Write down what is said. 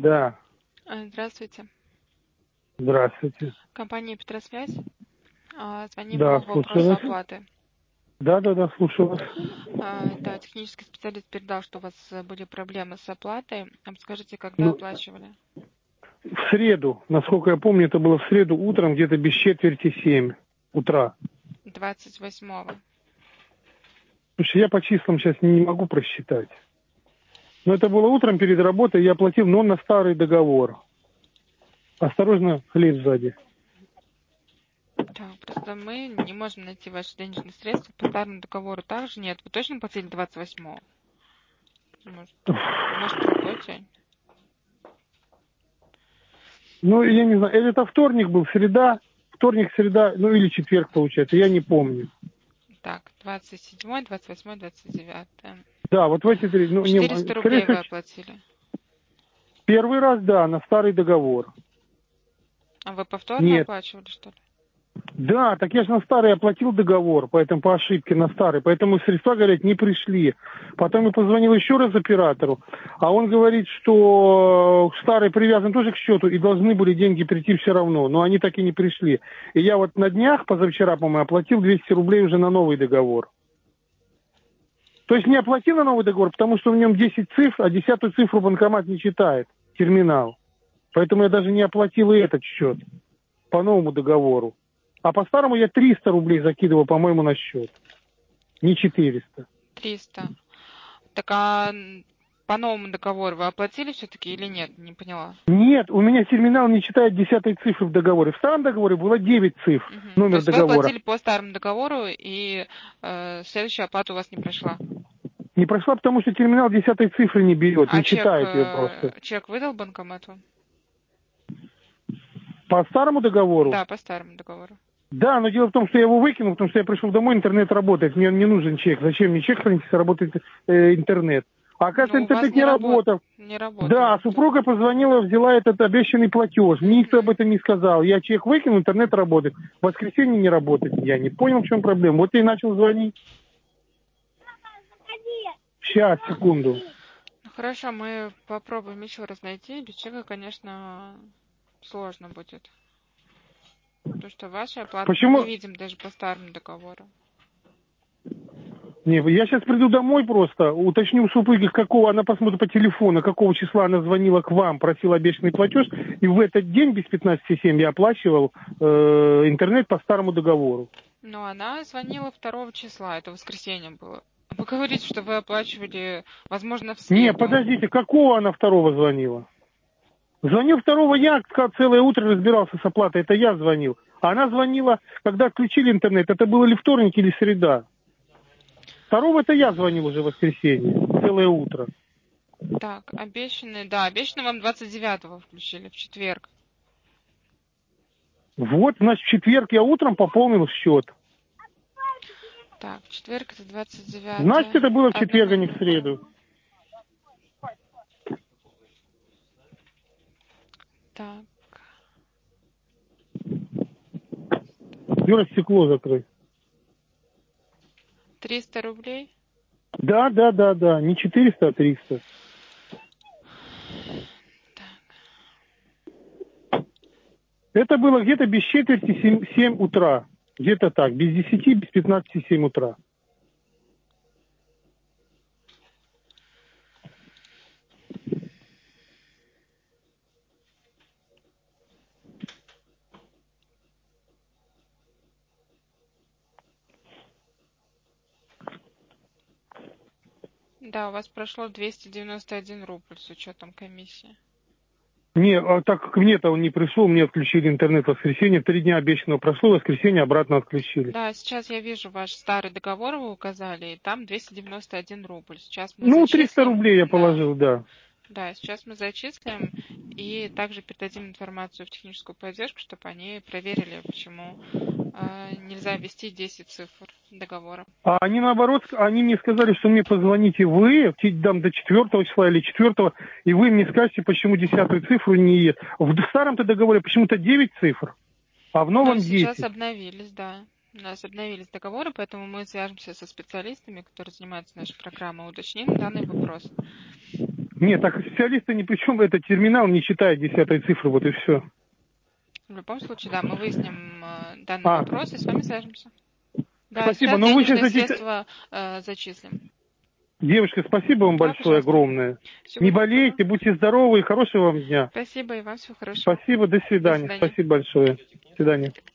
Да. Здравствуйте. Здравствуйте. Компания «Петросвязь». Звоним Да, по слушаю вопросу вас. оплаты. Да, слушаю вас. Да, технический специалист передал, что у вас были проблемы с оплатой. Скажите, когда Ну, оплачивали? в среду, насколько я помню, это было в среду утром, где-то без четверти 7 утра. 28-го. Слушай, я по числам сейчас не могу просчитать. Но это было утром перед работой, я оплатил, но на старый договор. Осторожно, хлеб сзади. Так, просто мы не можем найти ваши денежные средства. По старому договору также нет. Вы точно платили 28-го? Может, другой день? Ну, я не знаю, это вторник был, среда, среда, ну или четверг получается, я не помню. Так, 27-й, 28-й, 29-й. Да, вот в эти три, ну, не, 400 скорее рублей всего, вы оплатили. первый раз, да, на старый договор. А вы повторно Нет. оплачивали, что ли? Да, так я же на старый оплатил договор, поэтому по ошибке на старый, поэтому средства, говорят, не пришли. Потом я позвонил еще раз оператору, а он говорит, что старый привязан тоже к счету, и должны были деньги прийти все равно, но они так и не пришли. И я вот на днях, позавчера, по-моему, оплатил 200 рублей уже на новый договор. То есть не оплатил на новый договор, потому что в нем 10 цифр, а 10-ю цифру банкомат не читает, терминал. Поэтому я даже не оплатил и этот счет по новому договору. А по-старому я 300 рублей закидывал, по-моему, на счет. Не 400. 300. Так а по новому договору вы оплатили все-таки или нет? Не поняла. Нет, у меня терминал не читает 10-й цифры в договоре. В старом договоре было 9 цифр, То номер есть вы договора. оплатили по старому договору, и следующая оплата у вас не прошла? Не прошла, потому что терминал 10-й цифры не берет, А не читает ее просто. чек выдал банкомату? По старому договору? Да, по старому договору. Да, но дело в том, что я его выкинул, потому что я пришел домой, интернет работает. Мне не нужен чек. Зачем мне чек хранить, если работает интернет? А оказывается, Ну, у вас интернет не работал. не работал. Да, супруга позвонила, взяла этот обещанный платеж. Мне никто об этом не сказал. Я чек выкинул, интернет работает. В воскресенье не работает. Я не понял, в чем проблема. Вот я и начал звонить. Сейчас, секунду. Ну, хорошо, мы попробуем еще раз найти. Без чека, конечно, сложно будет. Потому что вашей оплаты мы не Почему? видим даже по старому договору. Не, я сейчас приду домой просто, уточню у супруги, какого, она посмотрит по телефону, какого числа она звонила к вам, просила обещанный платеж, и в этот день без 15:07 я оплачивал интернет по старому договору. Но она звонила 2 числа, это воскресенье было. Вы говорите, что вы оплачивали, возможно, в Не, среду. подождите, какого она второго звонила? Звонил второго я, целое утро разбирался с оплатой, это я звонил. А она звонила, когда отключили интернет, это было ли вторник или среда. Второго это я звонил уже в воскресенье, целое утро. Так, обещанный вам 29-го включили, в четверг. Вот, значит, в четверг я утром пополнил счет. Так, в четверг это 29. Значит, это было в Одну четверг, а не в минуту. среду. Так, Юра, стекло закрой. 300 рублей. Да. Не 400, а 300. Это было где-то без четверти 7 утра. Где-то так. Без 10, без 15, 7 утра. Да, у вас прошло 291 рубль с учетом комиссии. Не, а так как мне-то он не пришел, мне отключили интернет в воскресенье. 3 дня обещанного прошло, в воскресенье обратно отключили. Да, сейчас я вижу ваш старый договор, вы указали, и там 291 рубль. Сейчас мы Ну, 300 зачислим. рублей я Да. положил, да. Да, сейчас мы зачислим и также передадим информацию в техническую поддержку, чтобы они проверили, почему нельзя ввести 10 цифр договора. А они наоборот, они мне сказали, что мне позвоните вы, там до 4 числа или 4, и вы мне скажете, почему 10-ю цифру не... В старом-то договоре почему-то 9 цифр, а в Но новом сейчас 10. обновились, да. У нас обновились договоры, поэтому мы свяжемся со специалистами, которые занимаются нашей программой, уточним данный вопрос. Нет, так специалисты ни при чем, это терминал не читает 10-й цифры, вот и все. В любом случае, да, мы выясним данный вопрос и с вами свяжемся. Да, Спасибо, сейчас но вы сейчас денежные дадите... средства зачислим. Девушка, спасибо вам Да, большое, пожалуйста. огромное. Всего Не доброго. болейте, будьте здоровы и хорошего вам дня. Спасибо и вам всего хорошего. Спасибо, до До свидания. свидания. Спасибо большое. До свидания.